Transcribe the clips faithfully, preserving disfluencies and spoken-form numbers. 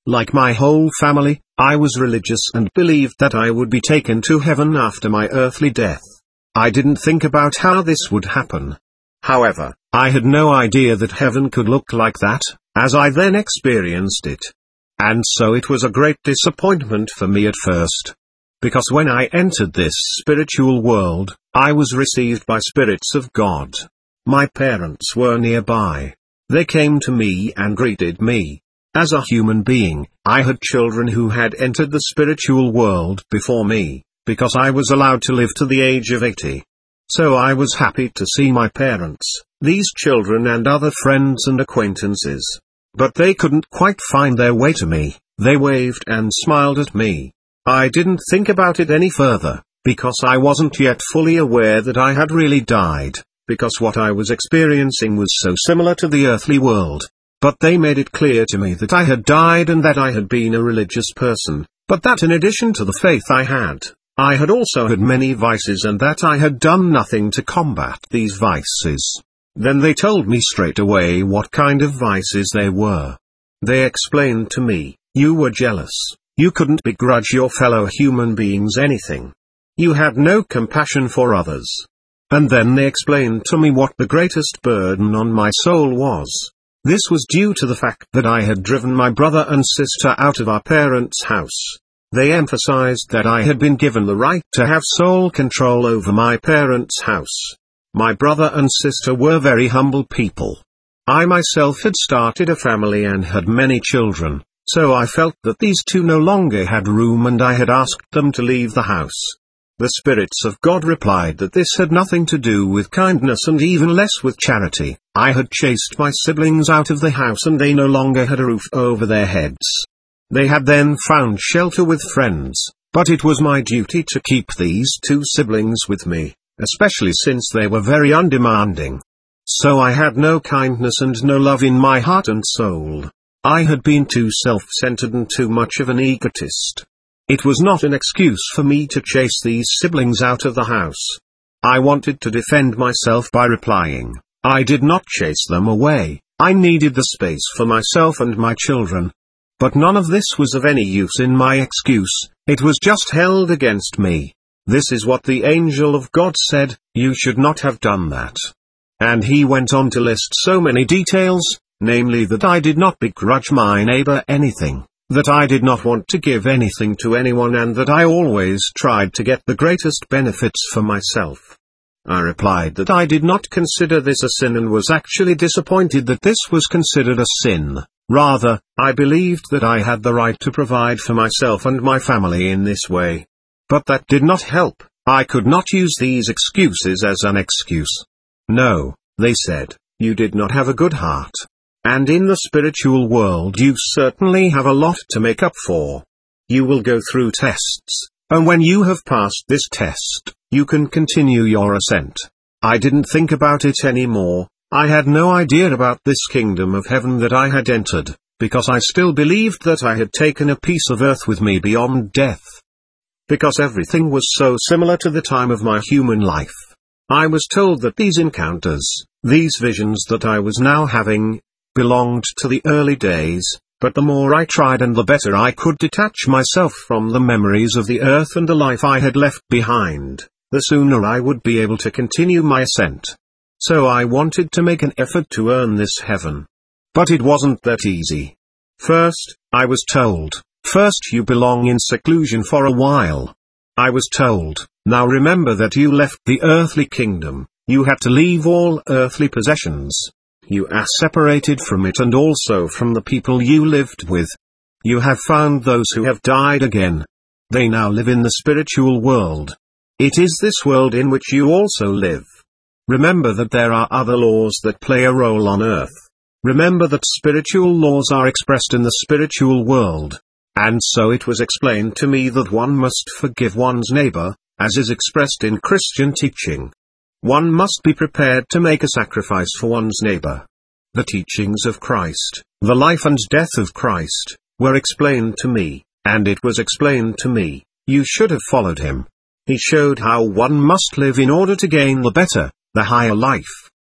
Like my whole family, I was religious and believed that I would be taken to heaven after my earthly death. I didn't think about how this would happen. However, I had no idea that heaven could look like that, as I then experienced it. And so it was a great disappointment for me at first. Because when I entered this spiritual world, I was received by spirits of God. My parents were nearby. They came to me and greeted me. As a human being, I had children who had entered the spiritual world before me, because I was allowed to live to the age of eighty. So I was happy to see my parents, these children and other friends and acquaintances. But they couldn't quite find their way to me. They waved and smiled at me. I didn't think about it any further, because I wasn't yet fully aware that I had really died, because what I was experiencing was so similar to the earthly world. But they made it clear to me that I had died and that I had been a religious person, but that in addition to the faith I had, I had also had many vices and that I had done nothing to combat these vices. Then they told me straight away what kind of vices they were. They explained to me, you were jealous. You couldn't begrudge your fellow human beings anything. You had no compassion for others. And then they explained to me what the greatest burden on my soul was. This was due to the fact that I had driven my brother and sister out of our parents' house. They emphasized that I had been given the right to have sole control over my parents' house. My brother and sister were very humble people. I myself had started a family and had many children. So I felt that these two no longer had room and I had asked them to leave the house. The spirits of God replied that this had nothing to do with kindness and even less with charity. I had chased my siblings out of the house and they no longer had a roof over their heads. They had then found shelter with friends, but it was my duty to keep these two siblings with me, especially since they were very undemanding. So I had no kindness and no love in my heart and soul. I had been too self-centered and too much of an egotist. It was not an excuse for me to chase these siblings out of the house. I wanted to defend myself by replying, I did not chase them away, I needed the space for myself and my children. But none of this was of any use in my excuse, it was just held against me. This is what the angel of God said, you should not have done that. And he went on to list so many details. Namely that I did not begrudge my neighbor anything, that I did not want to give anything to anyone and that I always tried to get the greatest benefits for myself. I replied that I did not consider this a sin and was actually disappointed that this was considered a sin. Rather, I believed that I had the right to provide for myself and my family in this way. But that did not help. I could not use these excuses as an excuse. No, they said, you did not have a good heart. And in the spiritual world you certainly have a lot to make up for. You will go through tests, and when you have passed this test, you can continue your ascent. I didn't think about it anymore, I had no idea about this kingdom of heaven that I had entered, because I still believed that I had taken a piece of earth with me beyond death. Because everything was so similar to the time of my human life. I was told that these encounters, these visions that I was now having, belonged to the early days, but the more I tried and the better I could detach myself from the memories of the earth and the life I had left behind, the sooner I would be able to continue my ascent. So I wanted to make an effort to earn this heaven. But it wasn't that easy. First, I was told, first you belong in seclusion for a while. I was told, now remember that you left the earthly kingdom, you had to leave all earthly possessions. You are separated from it and also from the people you lived with. You have found those who have died again. They now live in the spiritual world. It is this world in which you also live. Remember that there are other laws that play a role on earth. Remember that spiritual laws are expressed in the spiritual world. And so it was explained to me that one must forgive one's neighbor, as is expressed in Christian teaching. One must be prepared to make a sacrifice for one's neighbor. The teachings of Christ, the life and death of Christ, were explained to me, and it was explained to me, you should have followed him. He showed how one must live in order to gain the better, the higher life.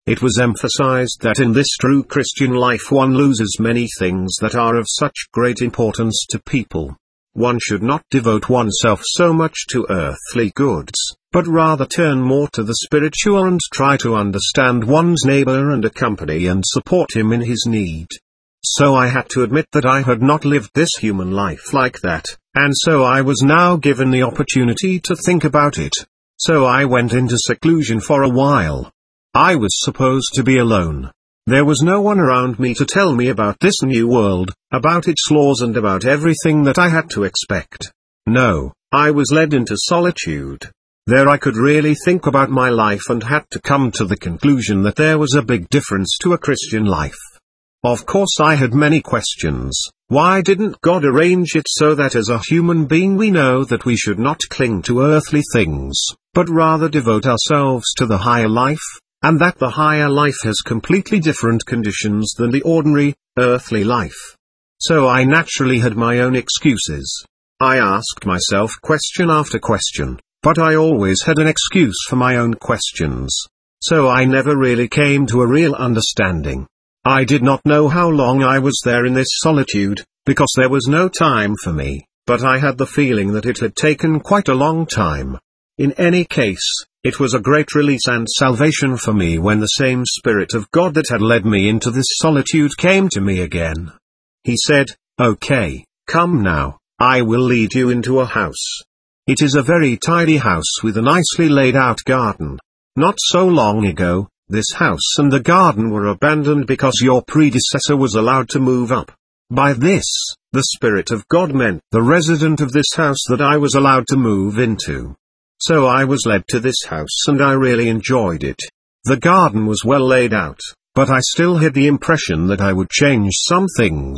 it was emphasized that in this true Christian life one loses many things that are of such great importance to people. One should not devote oneself so much to earthly goods, but rather turn more to the spiritual and try to understand one's neighbor and accompany and support him in his need. So I had to admit that I had not lived this human life like that, and so I was now given the opportunity to think about it. So I went into seclusion for a while. I was supposed to be alone. There was no one around me to tell me about this new world, about its laws and about everything that I had to expect. No, I was led into solitude. There I could really think about my life and had to come to the conclusion that there was a big difference to a Christian life. Of course I had many questions. Why didn't God arrange it so that as a human being we know that we should not cling to earthly things, but rather devote ourselves to the higher life, and that the higher life has completely different conditions than the ordinary, earthly life? So I naturally had my own excuses. I asked myself question after question, but I always had an excuse for my own questions. So I never really came to a real understanding. I did not know how long I was there in this solitude, because there was no time for me, but I had the feeling that it had taken quite a long time. In any case, it was a great release and salvation for me when the same Spirit of God that had led me into this solitude came to me again. He said, "Okay, come now, I will lead you into a house. It is a very tidy house with a nicely laid out garden. Not so long ago, this house and the garden were abandoned because your predecessor was allowed to move up. By this, the Spirit of God meant the resident of this house that I was allowed to move into. So I was led to this house and I really enjoyed it. The garden was well laid out, but I still had the impression that I would change some things.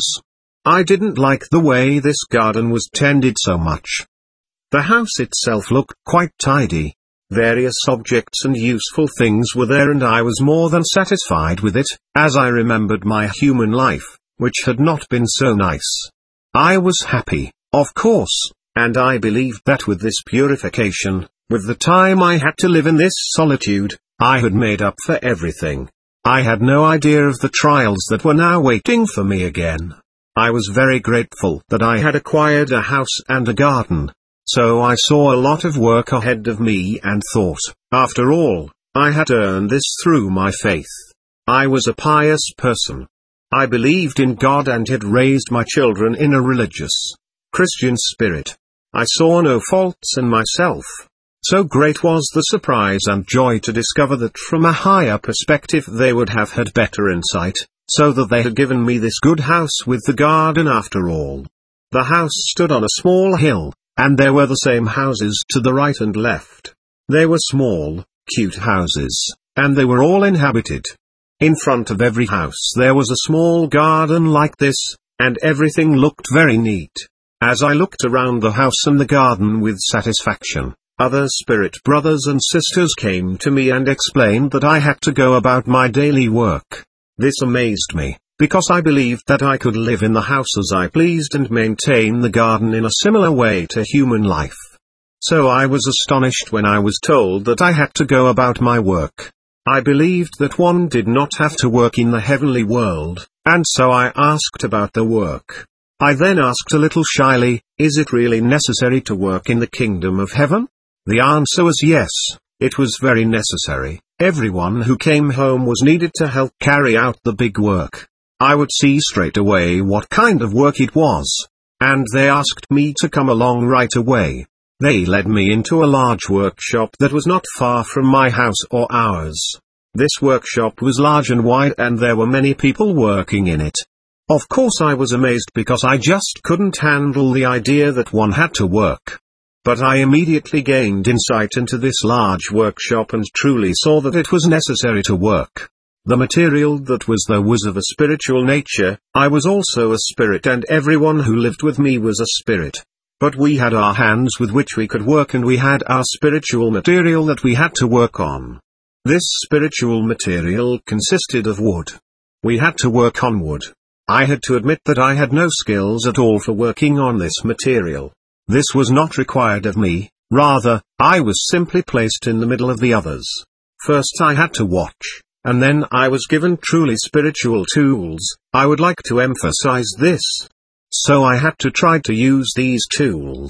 I didn't like the way this garden was tended so much. The house itself looked quite tidy. Various objects and useful things were there and I was more than satisfied with it, as I remembered my human life, which had not been so nice. I was happy, of course, and I believed that with this purification, with the time I had to live in this solitude, I had made up for everything. I had no idea of the trials that were now waiting for me again. I was very grateful that I had acquired a house and a garden. So I saw a lot of work ahead of me and thought, after all, I had earned this through my faith. I was a pious person. I believed in God and had raised my children in a religious, Christian spirit. I saw no faults in myself. So great was the surprise and joy to discover that from a higher perspective they would have had better insight, so that they had given me this good house with the garden after all. The house stood on a small hill. And there were the same houses to the right and left. They were small, cute houses, and they were all inhabited. In front of every house there was a small garden like this, and everything looked very neat. As I looked around the house and the garden with satisfaction, other spirit brothers and sisters came to me and explained that I had to go about my daily work. This amazed me, because I believed that I could live in the house as I pleased and maintain the garden in a similar way to human life. So I was astonished when I was told that I had to go about my work. I believed that one did not have to work in the heavenly world, and so I asked about the work. I then asked a little shyly, is it really necessary to work in the kingdom of heaven? The answer was yes, it was very necessary. Everyone who came home was needed to help carry out the big work. I would see straight away what kind of work it was. And they asked me to come along right away. They led me into a large workshop that was not far from my house or ours. This workshop was large and wide and there were many people working in it. Of course I was amazed because I just couldn't handle the idea that one had to work. But I immediately gained insight into this large workshop and truly saw that it was necessary to work. The material that was there was of a spiritual nature. I was also a spirit and everyone who lived with me was a spirit. But we had our hands with which we could work and we had our spiritual material that we had to work on. This spiritual material consisted of wood. We had to work on wood. I had to admit that I had no skills at all for working on this material. This was not required of me, rather, I was simply placed in the middle of the others. First I had to watch. and then I was given truly spiritual tools. I would like to emphasize this. So I had to try to use these tools.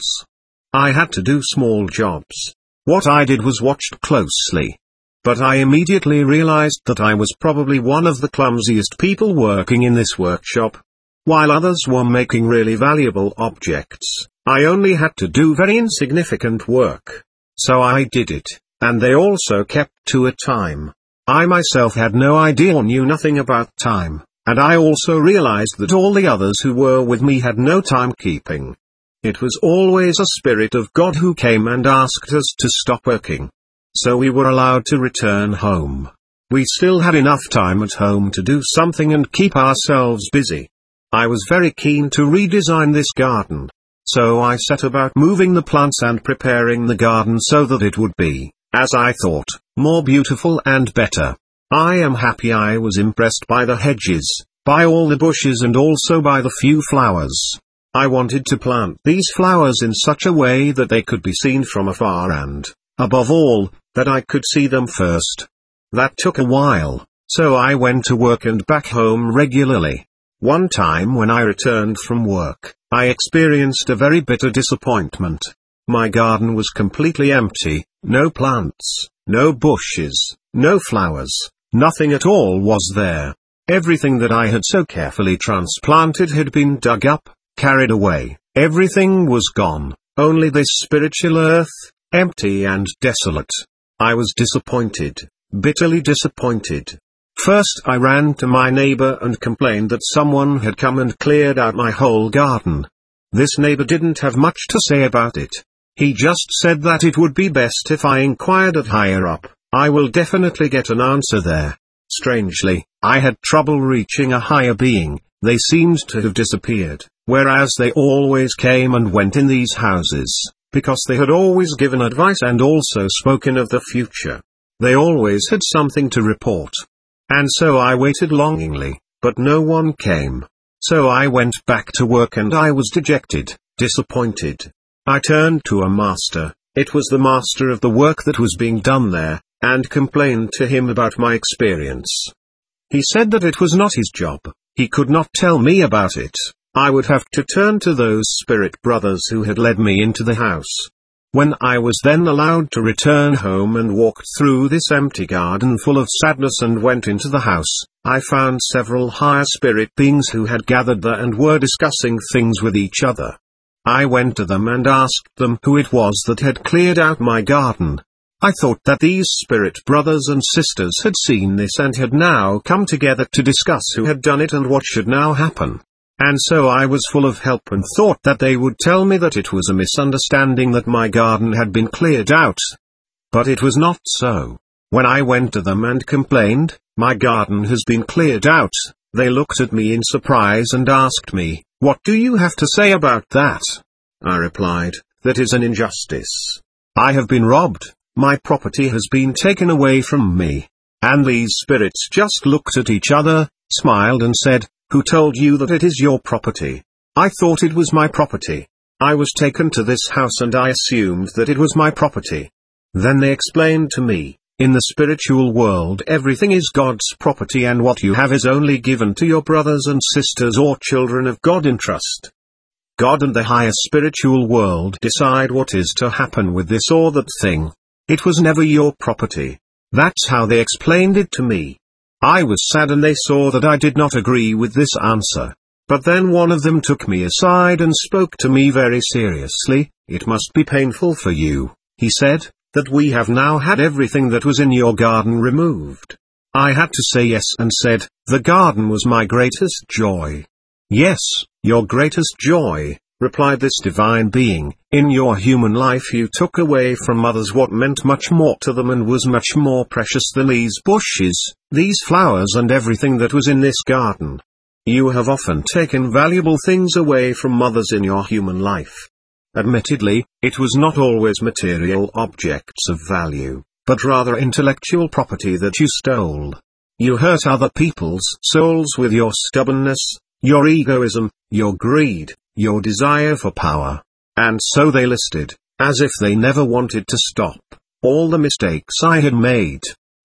I had to do small jobs. What I did was watched closely. But I immediately realized that I was probably one of the clumsiest people working in this workshop. While others were making really valuable objects, I only had to do very insignificant work. So I did it, and they also kept to a time. I myself had no idea or knew nothing about time, and I also realized that all the others who were with me had no timekeeping. It was always a spirit of God who came and asked us to stop working. So we were allowed to return home. We still had enough time at home to do something and keep ourselves busy. I was very keen to redesign this garden. So I set about moving the plants and preparing the garden so that it would be, as I thought, more beautiful and better. I am happy I was impressed by the hedges, by all the bushes and also by the few flowers. I wanted to plant these flowers in such a way that they could be seen from afar and, above all, that I could see them first. That took a while, so I went to work and back home regularly. One time when I returned from work, I experienced a very bitter disappointment. My garden was completely empty, no plants, no bushes, no flowers, nothing at all was there. Everything that I had so carefully transplanted had been dug up, carried away, everything was gone, only this spiritual earth, empty and desolate. I was disappointed, bitterly disappointed. First I ran to my neighbor and complained that someone had come and cleared out my whole garden. This neighbor didn't have much to say about it. He just said that it would be best if I inquired at higher up. I will definitely get an answer there. Strangely, I had trouble reaching a higher being. They seemed to have disappeared, whereas they always came and went in these houses, because they had always given advice and also spoken of the future. They always had something to report. And so I waited longingly, but no one came. So I went back to work and I was dejected, disappointed. I turned to a master, it was the master of the work that was being done there, and complained to him about my experience. He said that it was not his job, he could not tell me about it. I would have to turn to those spirit brothers who had led me into the house. When I was then allowed to return home and walked through this empty garden full of sadness and went into the house, I found several higher spirit beings who had gathered there and were discussing things with each other. I went to them and asked them who it was that had cleared out my garden. I thought that these spirit brothers and sisters had seen this and had now come together to discuss who had done it and what should now happen. And so I was full of help and thought that they would tell me that it was a misunderstanding that my garden had been cleared out. But it was not so. When I went to them and complained, my garden has been cleared out, they looked at me in surprise and asked me, "What do you have to say about that?" I replied, "That is an injustice. I have been robbed, my property has been taken away from me." And these spirits just looked at each other, smiled and said, "Who told you that it is your property?" I thought it was my property. I was taken to this house and I assumed that it was my property. Then they explained to me, in the spiritual world everything is God's property and what you have is only given to your brothers and sisters or children of God in trust. God and the higher spiritual world decide what is to happen with this or that thing. It was never your property. That's how they explained it to me. I was sad and they saw that I did not agree with this answer. But then one of them took me aside and spoke to me very seriously. "It must be painful for you," he said, "that we have now had everything that was in your garden removed." I had to say yes and said, "The garden was my greatest joy." "Yes, your greatest joy," replied this divine being. "In your human life you took away from others what meant much more to them and was much more precious than these bushes, these flowers and everything that was in this garden. You have often taken valuable things away from others in your human life. Admittedly, it was not always material objects of value, but rather intellectual property that you stole. You hurt other people's souls with your stubbornness, your egoism, your greed, your desire for power. And so they listed, as if they never wanted to stop, all the mistakes I had made.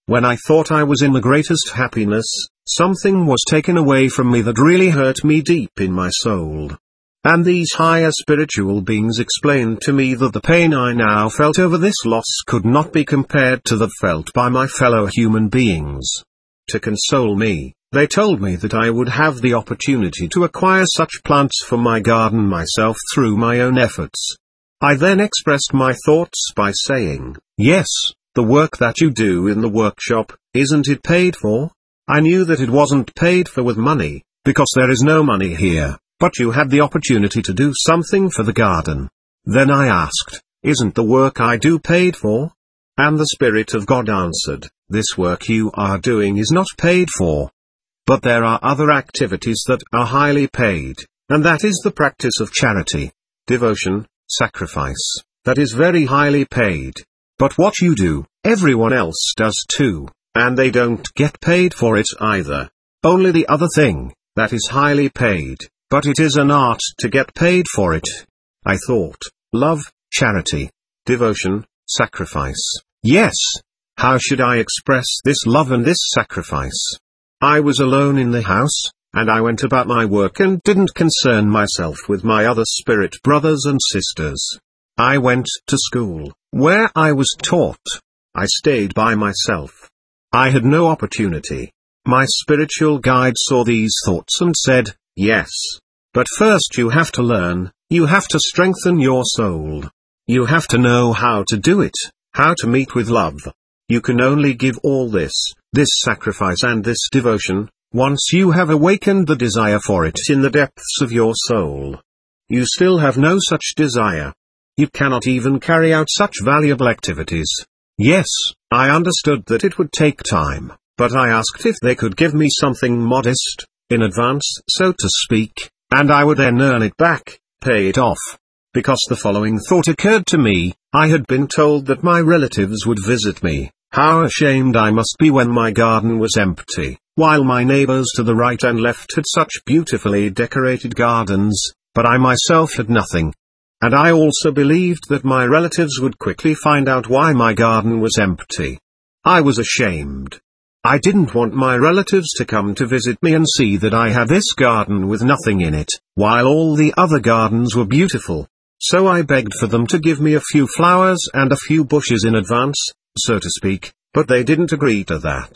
When I thought I was in the greatest happiness, something was taken away from me that really hurt me deep in my soul. And these higher spiritual beings explained to me that the pain I now felt over this loss could not be compared to that felt by my fellow human beings. To console me, they told me that I would have the opportunity to acquire such plants for my garden myself through my own efforts. I then expressed my thoughts by saying, "Yes, the work that you do in the workshop, isn't it paid for?" I knew that it wasn't paid for with money, because there is no money here, but you had the opportunity to do something for the garden. Then I asked, "Isn't the work I do paid for?" And the Spirit of God answered, "This work you are doing is not paid for. But there are other activities that are highly paid, and that is the practice of charity, devotion, sacrifice, that is very highly paid. But what you do, everyone else does too, and they don't get paid for it either. Only the other thing, that is highly paid, but it is an art to get paid for it." I thought, love, charity, devotion, sacrifice. Yes. How should I express this love and this sacrifice? I was alone in the house, and I went about my work and didn't concern myself with my other spirit brothers and sisters. I went to school, where I was taught. I stayed by myself. I had no opportunity. My spiritual guide saw these thoughts and said, "Yes. But first you have to learn, you have to strengthen your soul. You have to know how to do it, how to meet with love. You can only give all this, this sacrifice and this devotion, once you have awakened the desire for it in the depths of your soul. You still have no such desire. You cannot even carry out such valuable activities." Yes, I understood that it would take time, but I asked if they could give me something modest, in advance, so to speak, and I would then earn it back, pay it off. Because the following thought occurred to me: I had been told that my relatives would visit me. How ashamed I must be when my garden was empty, while my neighbors to the right and left had such beautifully decorated gardens, but I myself had nothing. And I also believed that my relatives would quickly find out why my garden was empty. I was ashamed. I didn't want my relatives to come to visit me and see that I had this garden with nothing in it, while all the other gardens were beautiful. So I begged for them to give me a few flowers and a few bushes in advance, so to speak, but they didn't agree to that.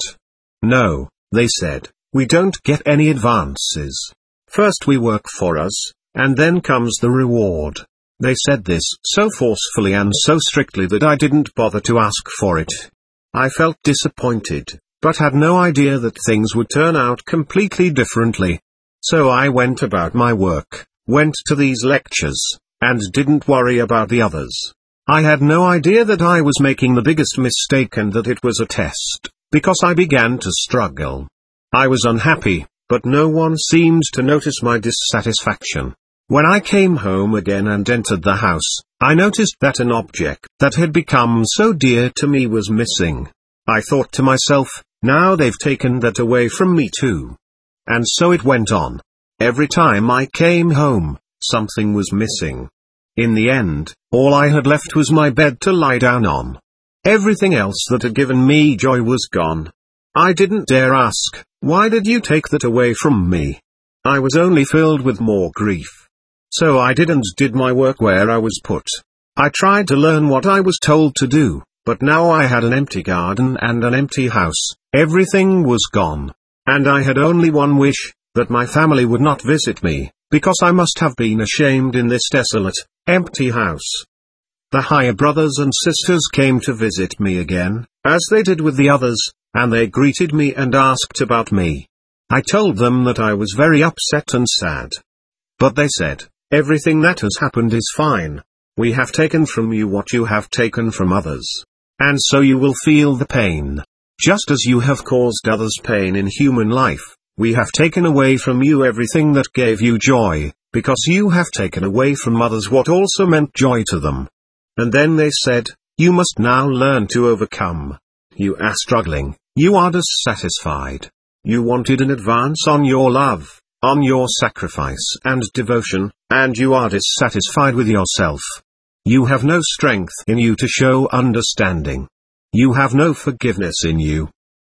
No, they said, "We don't get any advances. First we work for us, and then comes the reward." They said this so forcefully and so strictly that I didn't bother to ask for it. I felt disappointed, but had no idea that things would turn out completely differently. So I went about my work, went to these lectures, and didn't worry about the others. I had no idea that I was making the biggest mistake and that it was a test, because I began to struggle. I was unhappy, but no one seemed to notice my dissatisfaction. When I came home again and entered the house, I noticed that an object that had become so dear to me was missing. I thought to myself, now they've taken that away from me too. And so it went on. Every time I came home, something was missing. In the end, all I had left was my bed to lie down on. Everything else that had given me joy was gone. I didn't dare ask, "Why did you take that away from me?" I was only filled with more grief. So I did and did my work where I was put. I tried to learn what I was told to do, but now I had an empty garden and an empty house. Everything was gone. And I had only one wish, that my family would not visit me, because I must have been ashamed in this desolate, empty house. The higher brothers and sisters came to visit me again, as they did with the others, and they greeted me and asked about me. I told them that I was very upset and sad. But they said, "Everything that has happened is fine. We have taken from you what you have taken from others. And so you will feel the pain. Just as you have caused others pain in human life, we have taken away from you everything that gave you joy, because you have taken away from others what also meant joy to them." And then they said, "You must now learn to overcome. You are struggling, you are dissatisfied. You wanted an advance on your love, on your sacrifice and devotion, and you are dissatisfied with yourself. You have no strength in you to show understanding. You have no forgiveness in you.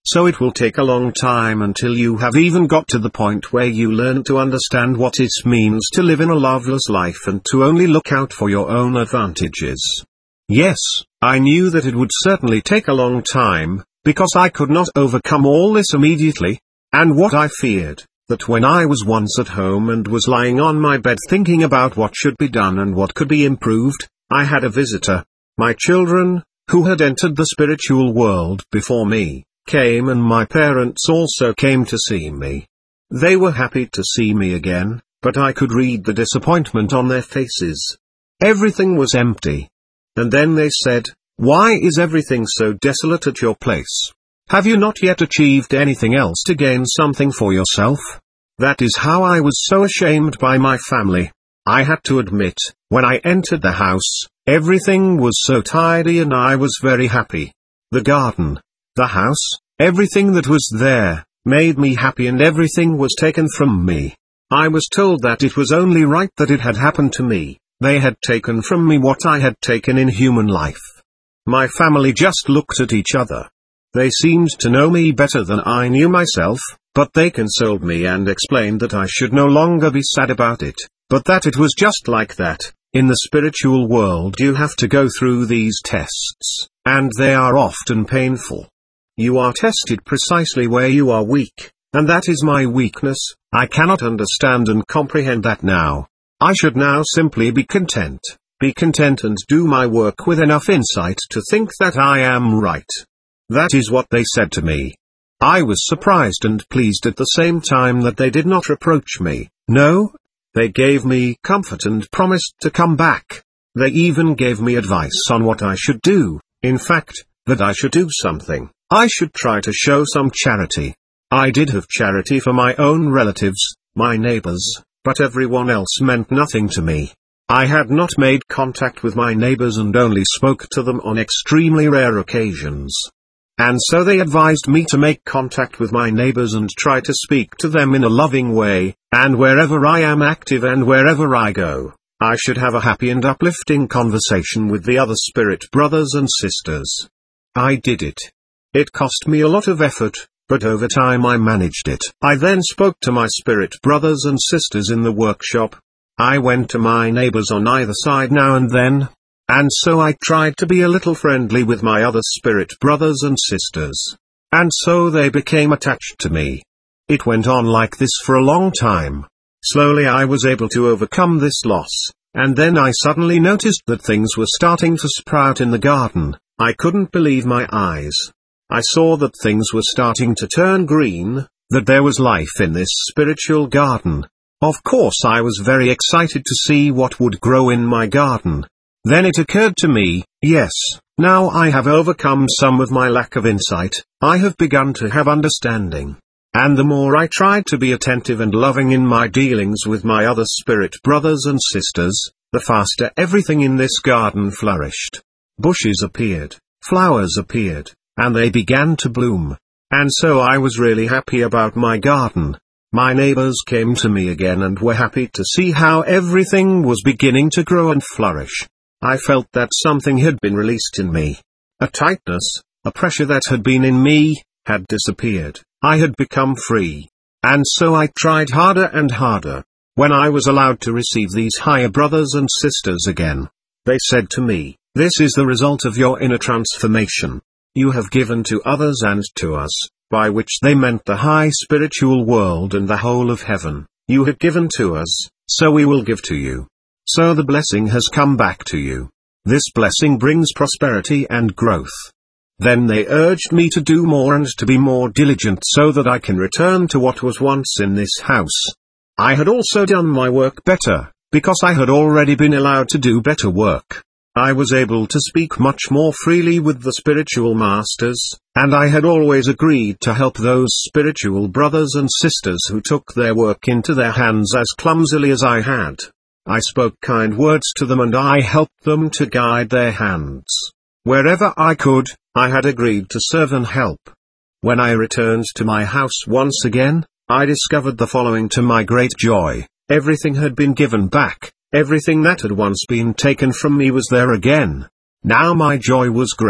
So it will take a long time until you have even got to the point where you learn to understand what it means to live in a loveless life and to only look out for your own advantages. Yes, I knew that it would certainly take a long time, because I could not overcome all this immediately. And what I feared, that when I was once at home and was lying on my bed thinking about what should be done and what could be improved, I had a visitor. My children, who had entered the spiritual world before me, came, and my parents also came to see me. They were happy to see me again, but I could read the disappointment on their faces. Everything was empty. And then they said, "Why is everything so desolate at your place? Have you not yet achieved anything else to gain something for yourself?" That is how I was so ashamed by my family. I had to admit, when I entered the house, everything was so tidy and I was very happy. The garden, the house, everything that was there, made me happy, and everything was taken from me. I was told that it was only right that it had happened to me. They had taken from me what I had taken in human life. My family just looked at each other. They seemed to know me better than I knew myself, but they consoled me and explained that I should no longer be sad about it, but that it was just like that. In the spiritual world you have to go through these tests, and they are often painful. You are tested precisely where you are weak, and that is my weakness. I cannot understand and comprehend that now. I should now simply be content, be content and do my work with enough insight to think that I am right. That is what they said to me. I was surprised and pleased at the same time that they did not reproach me. No, they gave me comfort and promised to come back. They even gave me advice on what I should do, in fact, that I should do something. I should try to show some charity. I did have charity for my own relatives, my neighbors, but everyone else meant nothing to me. I had not made contact with my neighbors and only spoke to them on extremely rare occasions. And so they advised me to make contact with my neighbors and try to speak to them in a loving way, and wherever I am active and wherever I go, I should have a happy and uplifting conversation with the other spirit brothers and sisters. I did it. It cost me a lot of effort, but over time I managed it. I then spoke to my spirit brothers and sisters in the workshop. I went to my neighbors on either side now and then. And so I tried to be a little friendly with my other spirit brothers and sisters. And so they became attached to me. It went on like this for a long time. Slowly I was able to overcome this loss, and then I suddenly noticed that things were starting to sprout in the garden. I couldn't believe my eyes. I saw that things were starting to turn green, that there was life in this spiritual garden. Of course I was very excited to see what would grow in my garden. Then it occurred to me, yes, now I have overcome some of my lack of insight, I have begun to have understanding. And the more I tried to be attentive and loving in my dealings with my other spirit brothers and sisters, the faster everything in this garden flourished. Bushes appeared, flowers appeared, and they began to bloom. And so I was really happy about my garden. My neighbors came to me again and were happy to see how everything was beginning to grow and flourish. I felt that something had been released in me. A tightness, a pressure that had been in me, had disappeared. I had become free. And so I tried harder and harder. When I was allowed to receive these higher brothers and sisters again, they said to me, "This is the result of your inner transformation. You have given to others and to us," by which they meant the high spiritual world and the whole of heaven. "You have given to us, so we will give to you. So the blessing has come back to you. This blessing brings prosperity and growth." Then they urged me to do more and to be more diligent so that I can return to what was once in this house. I had also done my work better, because I had already been allowed to do better work. I was able to speak much more freely with the spiritual masters, and I had always agreed to help those spiritual brothers and sisters who took their work into their hands as clumsily as I had. I spoke kind words to them and I helped them to guide their hands. Wherever I could, I had agreed to serve and help. When I returned to my house once again, I discovered the following to my great joy: everything had been given back, everything that had once been taken from me was there again. Now my joy was great.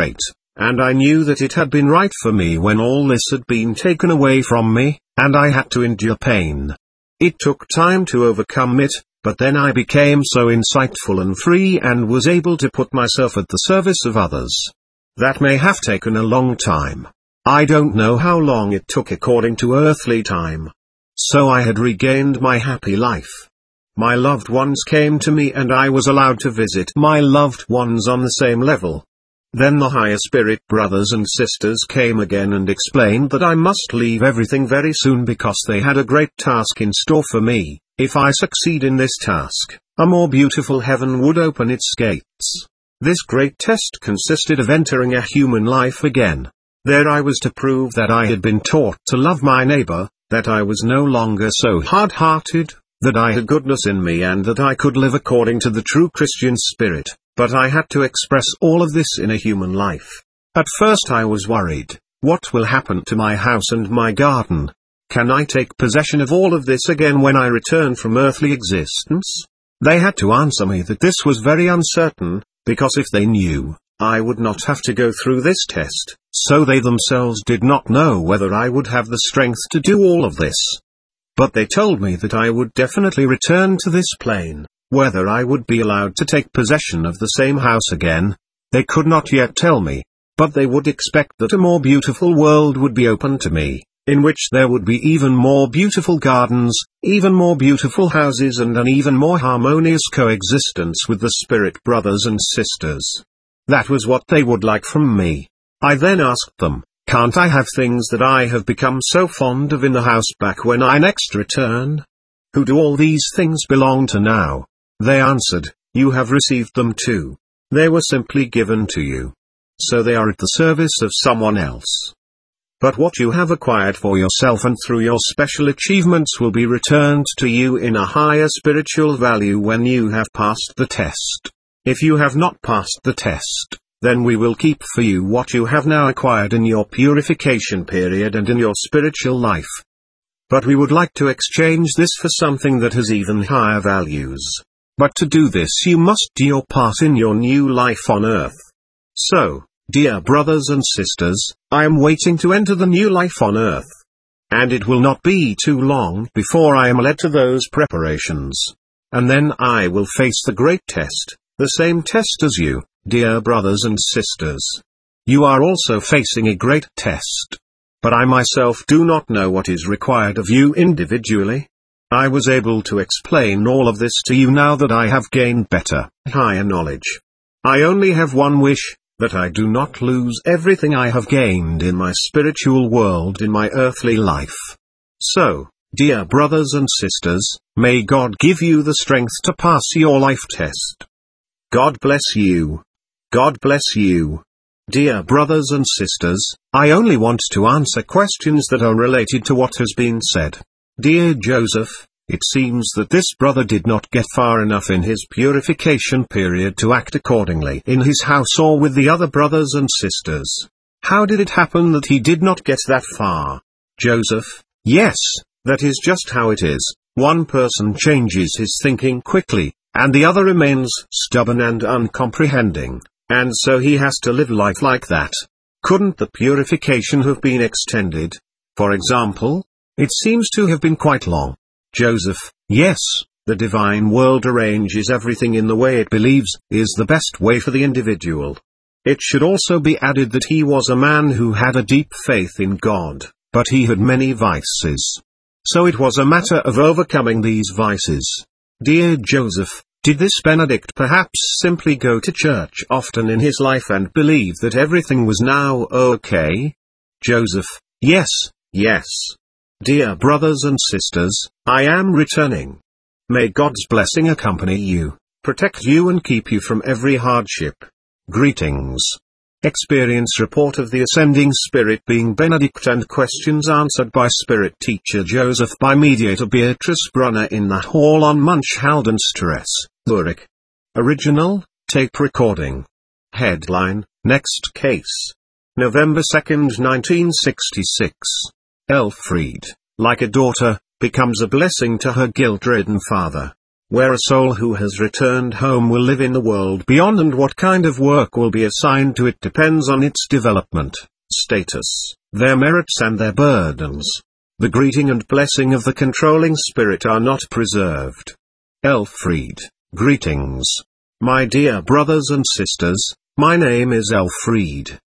and I knew that it had been right for me when all this had been taken away from me, and I had to endure pain. It took time to overcome it, but then I became so insightful and free and was able to put myself at the service of others. That may have taken a long time. I don't know how long it took according to earthly time. So I had regained my happy life. My loved ones came to me and I was allowed to visit my loved ones on the same level. Then the higher spirit brothers and sisters came again and explained that I must leave everything very soon because they had a great task in store for me. If I succeed in this task, a more beautiful heaven would open its gates. This great test consisted of entering a human life again. There I was to prove that I had been taught to love my neighbor, that I was no longer so hard-hearted, that I had goodness in me and that I could live according to the true Christian spirit. But I had to express all of this in a human life. At first I was worried, what will happen to my house and my garden? Can I take possession of all of this again when I return from earthly existence? They had to answer me that this was very uncertain, because if they knew, I would not have to go through this test, so they themselves did not know whether I would have the strength to do all of this. But they told me that I would definitely return to this plane. Whether I would be allowed to take possession of the same house again, they could not yet tell me, but they would expect that a more beautiful world would be open to me, in which there would be even more beautiful gardens, even more beautiful houses and an even more harmonious coexistence with the spirit brothers and sisters. That was what they would like from me. I then asked them, can't I have things that I have become so fond of in the house back when I next return? Who do all these things belong to now? They answered, you have received them too. They were simply given to you. So they are at the service of someone else. But what you have acquired for yourself and through your special achievements will be returned to you in a higher spiritual value when you have passed the test. If you have not passed the test, then we will keep for you what you have now acquired in your purification period and in your spiritual life. But we would like to exchange this for something that has even higher values. But to do this you must do your part in your new life on earth. So, dear brothers and sisters, I am waiting to enter the new life on earth. And it will not be too long before I am led to those preparations. And then I will face the great test, the same test as you, dear brothers and sisters. You are also facing a great test. But I myself do not know what is required of you individually. I was able to explain all of this to you now that I have gained better, higher knowledge. I only have one wish, that I do not lose everything I have gained in my spiritual world in my earthly life. So, dear brothers and sisters, may God give you the strength to pass your life test. God bless you. God bless you. Dear brothers and sisters, I only want to answer questions that are related to what has been said. Dear Joseph, it seems that this brother did not get far enough in his purification period to act accordingly in his house or with the other brothers and sisters. How did it happen that he did not get that far? Joseph, yes, that is just how it is. One person changes his thinking quickly, and the other remains stubborn and uncomprehending, and so he has to live life like that. Couldn't the purification have been extended? For example? It seems to have been quite long. Joseph, yes, the divine world arranges everything in the way it believes is the best way for the individual. It should also be added that he was a man who had a deep faith in God, but he had many vices. So it was a matter of overcoming these vices. Dear Joseph, did this Benedict perhaps simply go to church often in his life and believe that everything was now okay? Joseph, yes, yes. Dear brothers and sisters, I am returning. May God's blessing accompany you, protect you and keep you from every hardship. Greetings. Experience report of the Ascending Spirit being Benedict and questions answered by Spirit Teacher Joseph by Mediator Beatrice Brunner in the Hall on Munchhaldenstrasse, Zurich. Original, tape recording. Headline, Next Case. November second nineteen sixty-six. Elfriede, like a daughter, becomes a blessing to her guilt-ridden father. where a soul who has returned home will live in the world beyond, and what kind of work will be assigned to it depends on its development, status, their merits and their burdens. The greeting and blessing of the controlling spirit are not preserved. Elfried, greetings. My dear brothers and sisters, my name is Elfried.